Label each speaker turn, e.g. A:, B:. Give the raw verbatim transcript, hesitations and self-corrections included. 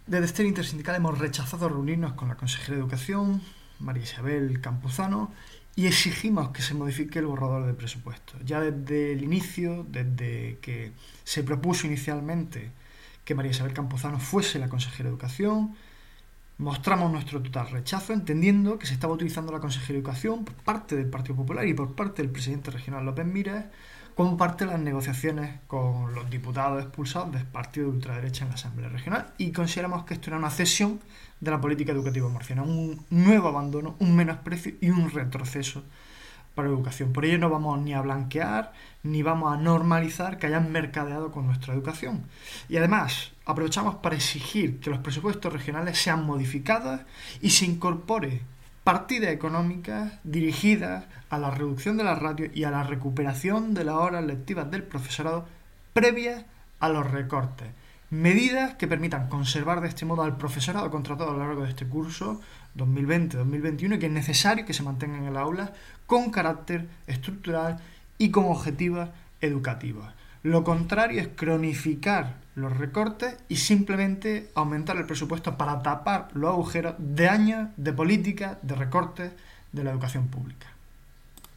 A: Desde Esther Intersindical hemos rechazado reunirnos con la consejera de Educación, María Isabel Campuzano, y exigimos que se modifique el borrador de presupuesto. Ya desde el inicio, desde que se propuso inicialmente que María Isabel Campuzano fuese la consejera de Educación, mostramos nuestro total rechazo, entendiendo que se estaba utilizando la Consejería de Educación por parte del Partido Popular y por parte del presidente regional López Miras como parte de las negociaciones con los diputados expulsados del partido de ultraderecha en la Asamblea Regional, y consideramos que esto era una cesión de la política educativa murciana, un nuevo abandono, un menosprecio y un retroceso para la educación. Por ello no vamos ni a blanquear ni vamos a normalizar que hayan mercadeado con nuestra educación. Y además aprovechamos para exigir que los presupuestos regionales sean modificados y se incorpore partidas económicas dirigidas a la reducción de las ratios y a la recuperación de las horas lectivas del profesorado previas a los recortes. Medidas que permitan conservar de este modo al profesorado contratado a lo largo de este curso dos mil veinte dos mil veintiuno, y que es necesario que se mantengan en el aula con carácter estructural y con objetivos educativos. Lo contrario es cronificar los recortes y simplemente aumentar el presupuesto para tapar los agujeros de años de políticas de recortes de la educación pública.